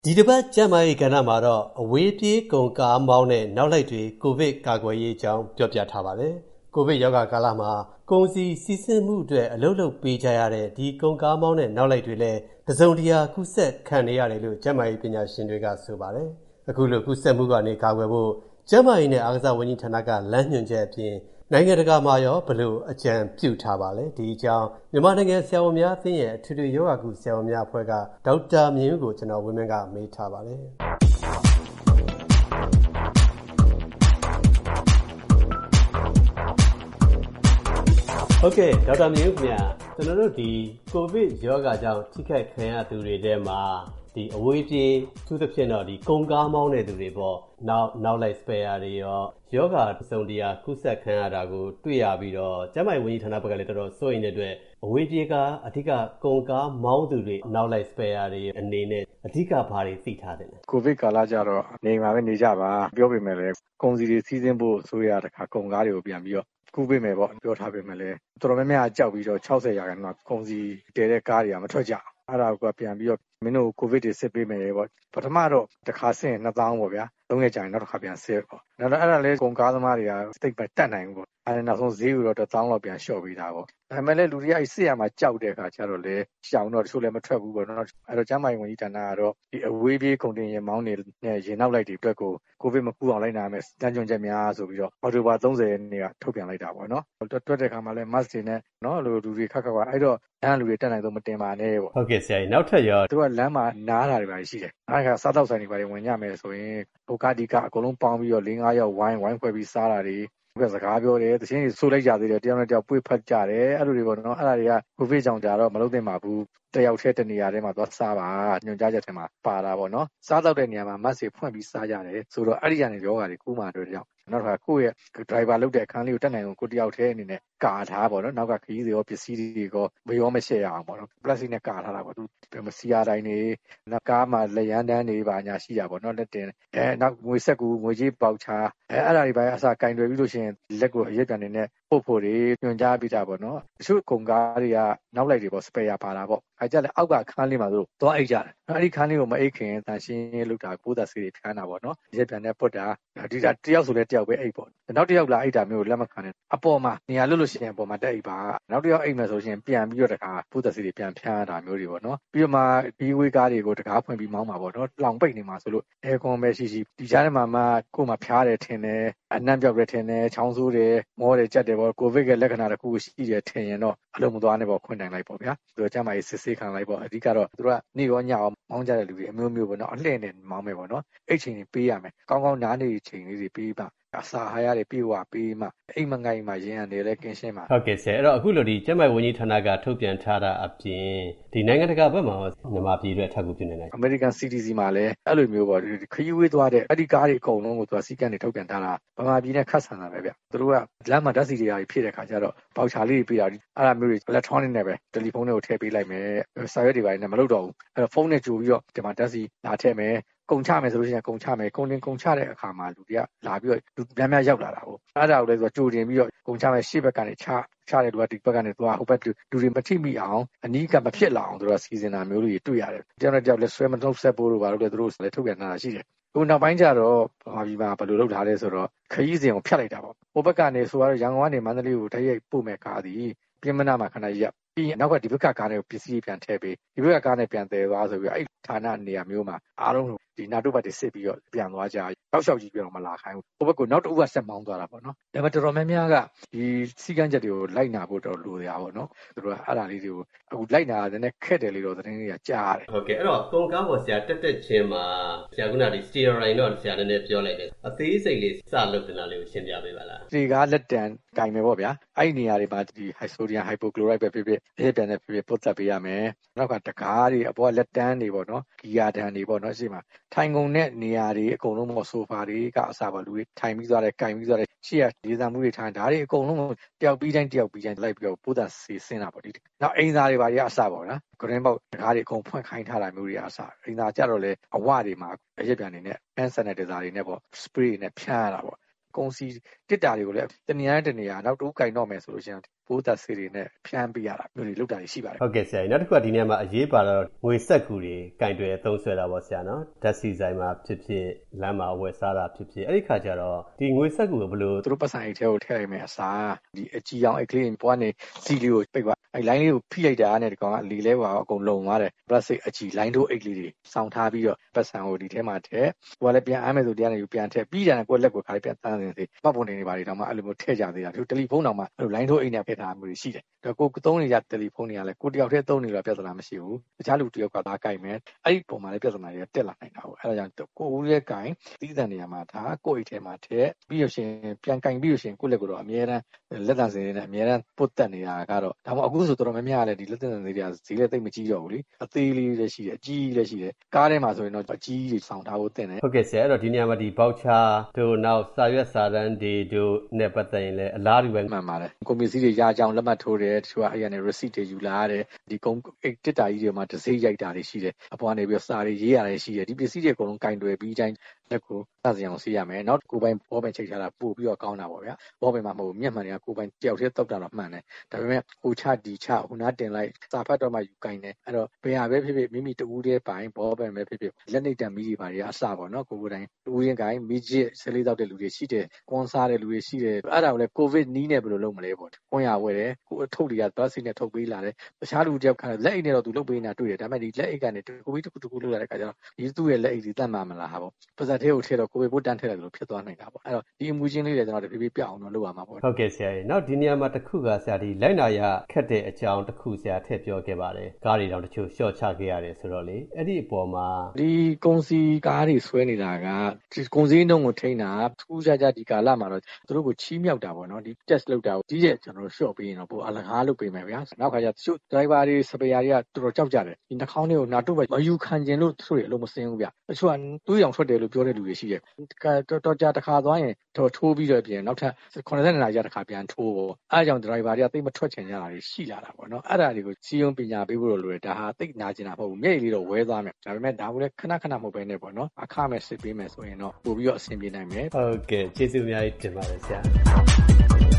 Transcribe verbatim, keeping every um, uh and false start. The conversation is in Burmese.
ဒီတစ်ပတ်ကျန်းမာရေးကဏ္ဍမှာတော့အဝေးပြေးကုန်ကားမောင်းတဲ့နောက်လိုက်တွေကိုဗစ်ကာကွယ်ရေးအကြောင်းပြောပြထားပါတယ်။ကိုဗစ်ရောဂါကာလမှာကုန်စည်စီးဆင်းမှုအတွက်အလုပ်လုပ်ပေးကြရတဲ့ဒီကုန်ကားမောင်းတဲ့နောက်လိုက်တွေလည်းတစုံတရာကူးစက်ခံနေရတယ်လို့ကျန်းမာရေးပညာရှင်တွေကဆိုပါတယ်။အခုလိုကူးစက်မှုကနေကာကွယ်ဖို့ကျန်းမာရေးနဲ့အားကစားဝန်ကြီးဌာနကလမ်းညွှန်ချက်အပြင်နိုင်ငံတကာမှာရောဘယ်လိုအကြံပြုထားပါလဲဒီအကြောင်းမြန်မာနိုင်ငံဆရာဝန်များအသင်းရဲ့အထွေထွေယောဂကုဆရာဝန်များအဖွဲ့ကဒေါက်တာမြင့်ဦးကိုကျွန်တော်ဝင်းမင်းကမေးထားပါတယ်ဟုတ်ကဲ့ဒေါက်တာမြင့်ဦးခင်ဗျာကျွန်တော်တို့ဒီကိုဗစ်ရောဂါကြောင့်ထိခိုက်ခံရသူတွေထဲမှာဒီအဝေးပြေးသူသဖြင့်တော့ဒီကုန်ကားမောင်းတဲ့သူတွေပေါ့နောက်နောက်လိုက် spare တွေရောယောဂစုံတရားကုသခံရတာကိုတွေ့ရပြီးတော့ကျန်းမာရေးဝန်ကြီးဌာနဘက်ကလည်းတော်တော်စိုးရိမ်တဲ့အတွက်အဝေးပြေးကအဓိကကုန်ကားမောင်းသူတွေနောက်လိုက် spare တွေအနေနဲ့အဓိကဘာတွေသိထားတယ်လဲကိုဗစ်ကာလကြတော့နေမှာပဲနေကြပါပြောပေမဲ့လည်းကုန်စည်တွေစီးဆင်းဖို့ဆိုရတဲ့ခါကုန်ကားတွေကိုပြန်ပြီးတော့ကူးပေးမယ်ပေါ့ပြောထားပေမဲ့လည်းတော်တော်များများကြောက်ပြီးတော့၆၀ရာခိုင်နှုန်းကုန်စည်တဲတဲ့ကားတွေကမထွက်ကြအဲ့ဒါကပြန်ပြီးတော့မင်းတို့ကိုဗစ်တွေစစ်ပေးမယ်ပေါ့ပထမတော့တစ်ခါဆင်းနှစ်သောင်းပေါ့ဗျာသုံးရက်ကြာရင်နောက်တစ်ခါပြန်စစ်ပေါ့နောက်တော့အဲ့ဒါလေးကုန်ကားသမားတွေကစိတ်ပဲတက်နိုင်ဘူးပေါ့အဲ့ဒါနောက်ဆုံးဈေးကိုတော့တစ်သောင်းလောက်ပြန်လျှော့ပေးတာပေါ့ဒါပေမဲ့လည်းလူတွေကအဲ့စစ်ရမှာကြောက်တဲ့အခါကျတော့လေရှောင်တော့တချို့လည်းမထွက်ဘူးပေါ့နော်အဲ့တော့ကျမ်းမာရေးဝန်ကြီးဌာနကတော့ဒီအဝေးပြေးကုန်တင်ရင်မောင်းနေနဲ့ရင်နောက်လိုက်တွေအတွက်ကိုကိုဗစ်မကူအောင်လိုက်နာမယ်တန်းကြွချက်များဆိုပြီးတော့အော်တိုဘာ၃၀ရက်နေ့ကထုတ်ပြန်လိုက်တာပေါ့နော်တွက်တဲ့ခါမှာလည်း mask တွေနဲ့နော်လူလူတွေခက်ခက်ပါအဲ့တော့လမ်းလူတွေတက်နိုင်တော့မတင်ပါနဲ့ပေါ့ဟုတ်ကဲ့ဆရာကြီးနောက်ထပ်ရောသူကလမ်းမှာနားတာတွေပါရှိတယ်အဲ့ဒါကစားတော့ဆိုင်တွေပါဝင်ကြမယ်ဆိုရင်ဟိုကဒီကအကုန်လုံးပေါင်းပြီးတော့၄၅ယောက်ဝိုင်းဝိုင်းဖွဲ့ပြီးစားတာတွေဘယ်စကားပြောတယ်တချင်းတွေဆိုးလိုက်ကြသေးတယ်တယောက်နဲ့တယောက်ပွေ့ဖက်ကြတယ်အဲ့လိုတွေပေါ့နော်အဲ့ဒါတွေကကိုဗစ်ကြောင့်ကြတော့မလုပ်သင့်ပါဘူးတယောက်တည်းတနေရာထဲမှာသွားစားပါညွှန်ကြားချက်ထဲမှာပါတာပေါ့နော်စားတော့တဲ့နေရာမှာ mask တွေဖွင့်ပြီးစားကြတယ်ဆိုတော့အဲ့ဒီကနေယောဂါတွေကူးမှတွေ့တဲ့ကြောင့်နောက်တစ်ခါကိုယ့်ရဲ့ driver လုပ်တဲ့အခန်းလေးကိုတက်နိုင်အောင်ကိုတယောက်တည်းအနေနဲ့ကာထားပေါ့နော်နောက်ကခရီးတွေရောပစ္စည်းတွေရောမရောမရှက်ရအောင်ပေါ့နော် plastic နဲ့ကာထားတာပေါ့သူမစီရတိုင်းတွေနောက်ကားမှာလက်ရန်တန်းတွေပါညာရှိတာပေါ့နော်လက်တင်အဲနောက်ငွေဆက်ကူငွေကြေးပေါက်ချအဲအဲ့ဒါတွေပါအစားကင်တွယ်ပြီးလို့ရှိရင်လက်ကိုအရက်ပြန်နေနဲ့ပို့ဖို့တွေညွှန်ကြားပြီးတာပေါ့နော်တချို့ကုန်ကားတွေကနောက်လိုက်တွေပေါ့ spare ပါတာပေါ့အဲကြက်လည်းအောက်ကခန်းလေးမှာသူသွားအိတ်ကြတယ်အဲ့ဒီခန်းလေးကိုမအိတ်ခင်တန်ရှင်းလုပ်တာပိုးသက်ဆေးတွေဖျန်းတာပေါ့နော်ရက်ပြန်နဲ့ပုတ်တာဒီတယောက်ဆိုလဲတယောက်ပဲအိတ်ပေါ့နောက်တစ်ယောက်လာအိတ်တာမျိုးလက်မခံနဲ့အပေါ်မှာနေရာလွတ်လို့ရှိရင်အပေါ်မှာတက်အိတ်ပါနောက်တစ်ယောက်အိတ်မယ်ဆိုရှင်ပြန်ပြီးတော့တခါပိုးသက်ဆေးတွေပြန်ဖျန်းတာမျိုးတွေပေါ့နော်ပြီးတော့မှဘီဝေးကားတွေကိုတကားဖွင့်ပြီးမောင်းမှာပေါ့နော်လောင်ပိတ်နေမှာဆိုလို့အဲကွန်ပဲရှိရှိဒီကြားထဲမှာမှကိုယ်မှာဖျားတယ်ထင်တယ်အနံ့ပြောက်တယ်ထင်တယ်ချောင်းဆိုးတယ်မောတယ်ကြက်တယ်ပေါ့ကိုဗစ်ရဲ့လက္ခဏာတစ်ခုရှိတယ်ထင်ရင်တော့အလုံးမသွားနဲ့ပေါ့ခွင့်တိုင်လိုက်ပေါ့ဗျာသူတို့ကျမ်းမာရေးစစ်ဆေးခံလိုက်ပေါ့အဓိကတော့သူတို့ကနေရောညရောမောင်းကြတဲ့လူတွေအမျိုးမျိုးပေါ့နော်အလှည့်နဲ့မောင်းမယ်ပေါ့နော်အဲ့ချိန်တွေပေးရမယ်ကောင်းကောင်းနားနေချိန်လေးတွေပေးပါအစာဟာရတွေပြေဝပေးမှအိမ်မငိုင်မှရင်းရတယ်လဲကင်းရှင်းမှာဟုတ်ကဲ့ဆရာအဲ့တော့အခုလိုဒီကျန်းမာရေးဝန်ကြီးဌာနကထုတ်ပြန်ထားတာအပြင်ဒီနိုင်ငံတကာဘက်မှာမြန်မာပြည်အတွက်ထပ်ကူပြနေတယ် American စီ တီ စီ မှာလည်းအဲ့လိုမျိုးပေါ့ခရီးဝေးသွားတဲ့အဲ့ဒီကားတွေအကုန်လုံးကိုသူကစီကံတွေထုတ်ပြန်ထားတာဗမာပြည်နဲ့ခတ်ဆန်တာပဲဗျသူတို့ကလမ်းမှာဓာတ်စီတွေရာဖြစ်တဲ့ခါကျတော့ပေါချာလေးတွေပေးတာအဲ့ဒါမျိုးတွေ electronic နဲ့ပဲတယ်လီဖုန်းတွေကိုထည့်ပေးလိုက်မယ်စာရွက်တွေပိုင်းနဲ့မလုပ်တော့ဘူးအဲ့တော့ဖုန်းနဲ့ကြိုပြီးတော့ဒီမှာဓာတ်စီလာထည့်မယ်ကုန်ချမယ်ဆိုလို့ရှိရင်ကုန်ချမယ်ကုန်တင်ကုန်ချတဲ့အခါမှာလူတွေကလာပြီးတော့လူများများရောက်လာတာပေါ့အဲ့ဒါကိုလည်းဆိုတော့ကြိုတင်ပြီးတော့ကုန်ချမယ်ရှေ့ဘက်ကနေချချတဲ့လူကဒီဘက်ကနေသွားဟိုဘက်လူတွေမထိမိအောင်အနီးကမဖြစ်လာအောင်သူတို့စီစဉ်တာမျိုးတွေတွေ့ရတယ်တယောက်နဲ့တယောက်လည်းဆွဲမထုတ်ဆက်ဖို့တို့ဘာလို့လဲသူတို့လည်းထုတ်ပြန်တာရှိတယ်ခုနောက်ပိုင်းကျတော့ဗမာပြည်မှာဘယ်လိုလုပ်ထားလဲဆိုတော့ခရီးစဉ်ကိုဖျက်လိုက်တာပေါ့ဟိုဘက်ကနေဆိုတော့ရန်ကုန်ကနေမန္တလေးကိုတရက်ပို့မဲ့ကားသည်ပြင်မနာမှာခဏရက်ပြီးနောက်ကဒီဘက်ကကားနဲ့ပစ္စည်းပြန်ထည့်ပေးဒီဘက်ကကားနဲ့ပြန်တည်သွားဆိုပြီးအဲ့ဌာနနေရာမျိုးမှာအားလုံးဒီနာတုဘတ်တွေစစ်ပြီးတော့ပြန်သွားကြတောက်လျှောက်ကြီးပြောတော့မလာခိုင်းဘူးဟိုဘက်ကနောက်တစ်ဦးကဆက်မောင်းသွားတာပေါ့နော်ဒါပေမဲ့တော်တော်များများကဒီစီကန်းချက်တွေကိုလိုက်နာဖို့တော့လိုရပါပေါ့နော်သူတို့ကအဲ့ဒါလေးတွေကိုအခုလိုက်နာတဲ့နဲ့ခက်တယ်လေတော့သတင်းတွေကကြားရတယ်ဟုတ်ကဲ့အဲ့တော့ကုန်ကားပေါ်ဆရာတက်တက်ချင်းမှာဆရာကနာဒီ steering တော့ဆရာလည်းလည်းပြောလိုက်တယ်အသေးစိတ်လေးစလုပ်တင်တာလေးကိုရှင်းပြပေးပါလားဒီကားလက်တံကင်မယ်ပေါ့ဗျာအဲ့ဒီနေရာတွေမှာဒီ sodium hypochlorite ပဲဖြစ်ဖြစ်အဲ့ပြန်နေဖြစ်ဖြစ်ပုတ်သက်ပေးရမယ်နောက်ကတကားတွေအပေါ်လက်တန်းတွေပေါ့နော်ဂီယာတန်းတွေပေါ့နော်ရှေ့မှာထိုင်ကုန်တဲ့နေရာတွေအကုန်လုံးပေါ့ဆိုဖာတွေကအစားပါလူတွေထိုင်ပြီးသွားတယ်ကင်ပြီးသွားတယ်ရှေ့ကဒေသမှုတွေထိုင်ဒါတွေအကုန်လုံးတယောက်ပြီးတိုင်းတယောက်ပြီးတိုင်းလိုက်ပြီးတော့ပိုးသက်ဆေးဆင်းတာပေါ့ဒီနောက်အိမ်သားတွေပါတွေအစားပေါ့နော်ဂရင်းပေါက်တကားတွေအကုန်ဖွင့်ခိုင်းထားတာမျိုးတွေအစားအိမ်သားကြတော့လေအဝတွေမှာအရက်ပြန်နေနဲ့ hand sanitizer တွေနဲ့ပေါ့ spray နဲ့ဖြန်းရတာပေါ့ကုန်စီတစ်တာတွေကိုလည်းတနေရာနဲ့တနေရာနောက်တူးကင်တော့မယ်ဆိုလို့ရှိရင်ပပိုးသက်ဆေးတွေနဲ့ဖြန်းပေးရတာမျိုးတွေလုပ်တာရှိပါတယ်ဟုတ်ကဲ့ဆရာနောက်တစ်ခုကဒီနေရာမှာအရေးပါတော့ငွေဆက်ကူတွေကင်တွယ်အသုံးဆွဲတာပေါ့ဆရာနော်ဓာတ်ဆီဆိုင်မှာဖြစ်ဖြစ်လမ်းမှာဝယ်စားတာဖြစ်ဖြစ်အဲ့ဒီခါကျတော့ဒီငွေဆက်ကူကိုဘယ်လိုသူတို့ပတ်စံအိတ်ထဲကိုထည့်လိုက်မယ်အစားဒီအကြီးအောင်အိတ်ကလေးဘွားနေစီလေးကိုပိတ်သွားအဲ့လိုင်းလေးကိုဖိလိုက်တာနဲ့ဒီကောင်ကလေလဲဟွာအကုန်လုံသွားတယ်ပလတ်စတစ်အကြီးလိုင်းတို့အိတ်လေးတွေစောင်းထားပြီးတော့ပတ်စံကိုဒီထဲမှာထည့်ဟိုကလည်းပြန်အားမယ်ဆိုတရားနေပြန်ထည့်ပြီးတယ်ကိုယ့်လက်ကိုခါလေးပြန်တန်းနေသေးမှတ်ပုံတင်နေပါလေတော့မှအဲ့လိုမျိုးထည့်ကြသေးတာသူတယ်လီဖုန်းတောင်မှအဲ့လိုလိုင်းတို့အိတ်နဲ့ဖက်ထားမျိုးတွေရှိတယ်ဒါကိုသုံးနေကြတယ်လီဖုန်းတွေကလည်းကိုတယောက်တည်းသုံးနေတော့ပြဿနာမရှိဘူးတခြားလူတယောက်ကသာကိုင်မယ်အဲ့ဒီပုံမှာလည်းပြဿနာတွေတက်လာနိုင်တာပေါ့အဲ့ဒါကြောင့်ကိုဦးရဲ့ကိုင်သီးသန့်နေရာမှာဒါကိုယ့်အိတ်ထဲမှာထည့်ပြီးရရှင်ပြန်ကင်ပြီးရရှင်ကိုယ့်လက်ကိုတော့အများအားလက်တံစင်နဲ့အများအားပုတ်တက်နေတာကတော့ဒါမှမဟုတ်အခုဆိုတော်တော်များများလည်းဒီလက်တံစင်တွေကဈေးလည်းသိမ့်မကြီးတော့ဘူးလေအသေးလေးလည်းရှိတယ်အကြီးလည်းရှိတယ်ကားထဲမှာဆိုရင်တော့အကြီးတွေဆောင်ထားဖို့တင်တယ်ဟုတ်ကဲ့ဆရာအဲ့တော့ဒီနေရာမှာဒီဘောက်ချာတို့နောက်စာရွက်စာတမ်းတွေတို့နဲ့ပတ်သက်ရင်လည်းအလားတူပဲမှန်ပါတယ်ကွန်ပျူတာတွေရကြအောင်လက်မှတ်ထိုးတယ်တချို့ကအဲ့ရနေ receipt တွေယူလာရတယ်ဒီကုန်းတစ်တာကြီးတွေမှာတစ်စိရိုက်တာတွေရှိတယ်အပေါ်ကနေပြီးစာတွေရေးရတယ်ရှိတယ်ဒီပစ္စည်းတွေအကုန်လုံးကင်တွယ်ပြီးတိုင်းလက်ကိုစစအောင်စီးရမယ်နောက်ကိုပိုင်ဘောပင်ချိတ်ထားတာပို့ပြီးတော့ကောင်းတာပေါ့ဗျာဘောပင်မှာမဟုတ်မျက်မှန်တွေကကိုပိုင်တယောက်တည်းတောက်တာတော့မှန်တယ်ဒါပေမဲ့ဟိုချဒီချဟိုနားတင်လိုက်စာဖတ်တော့မှယူကင်တယ်အဲ့တော့ဘယ်ဟာပဲဖြစ်ဖြစ်မိမိတူဦးတည်းပိုင်ဘောပင်ပဲဖြစ်ဖြစ်လက်နေတံမီးတွေပါတွေအစပေါ့နော်ကိုကိုတိုင်းတူရင်းကင်မီးချစ်ဆဲလေးတောက်တဲ့လူတွေရှိတယ်ကွန်စားတဲ့လူတွေရှိတယ်အဲ့ဒါကိုလည်းကိုဗစ်နီးနဲ့ဘယ်လိုလုပ်မလဲပေါ့ကွန်ရဝဲတယ်ကိုအထုပ်တွေကဘတ်စစ်နဲ့ထုတ်ပေးလာတယ်တခြားလူတယောက်ခါလက်အိတ်နဲ့တော့သူလုပ်ပေးနေတာတွေ့တယ်ဒါပေမဲ့ဒီလက်အိတ်ကနေကိုဗစ်တစ်ခုတစ်ခုလုပ်လာတဲ့ခါကျတော့ဒီသူ့ရဲ့လက်အိတ်ဒီတတ်မှမလားဟာပေါ့ပါဇက်သေးကိုထည့်တော့ကိုဗစ်ပိုးတန်းထည့်လိုက်လို့ဖြစ်သွားနိုင်တာပေါ့အဲ့တော့ဒီအမူချင်းလေးတွေကျွန်တော်တဖြည်းဖြည်းပြအောင်တော့လုပ်ရမှာပေါ့ဟုတ်ကဲ့ဆရာကြီးနောက်ဒီနေရာမှာတစ်ခုကဆရာဒီလိုက်နာရခက်တဲ့အကြောင်းတစ်ခုဆရာထည့်ပြောခဲ့ပါတယ်ကားတွေတောင်တချို့ရှော့ချခဲ့ရတယ်ဆိုတော့လေအဲ့ဒီအပေါ်မှာဒီကုန်စီကားတွေဆွဲနေတာကဒီကုန်စည်နှုန်းကိုထိန်းတာထူးခြားခြားဒီကာလမှာတော့သူတို့ကိုချီးမြှောက်တာပေါ့နော်ဒီ test လုပ်တာကိုကြီးရဲ့ကျွန်တော်တို့ short ပေးရင်တော့ပိုအလကားလုပ်ပေးမယ်ဗျာနောက်ခါကျတချို့ driver တွေ spare တွေကတော်တော်ကြောက်ကြတယ်ဒီနှာခေါင်းတွေကိုနာတုပ်ပဲမယူခံကျင်လို့သူတို့တွေအလုံးမစင်းဘူးဗျတချို့ကတွေးအောင်ထွက်တယ်လို့ပြောတဲ့လူတွေရှိတယ်တော်တော်ကြာတစ်ခါသွားရင်တော့ထိုးပြီးတော့ပြင်နောက်ထပ်ခုနှစ်နာရီကြာတစ်ခါပြန်ထိုးပေါ့အဲအကြောင်း driver တွေကသိမထွက်ချင်ကြတာတွေရှိလာတာပေါ့နော်အဲ့ဒါတွေကိုစီယုံပညာပေးဖို့လိုတယ်ဒါဟာသိနာကျင်တာမဟုတ်ဘူးမျက်ရည်လေးတော့ဝဲသွားမယ်ဒါပေမဲ့ဒါကိုလည်းခဏခဏမဟုတ်ပဲနဲ့ပေါ့နော်အခမဲ့စစ်ပေးမယ်ဆိုရင်တော့ပို့ပြီးတော့အဆင်ပြေနိုင်မယ်ဟုတ်ကဲ့ကျေးဇူးအများကြီးတင်ပါတယ်ဆရာ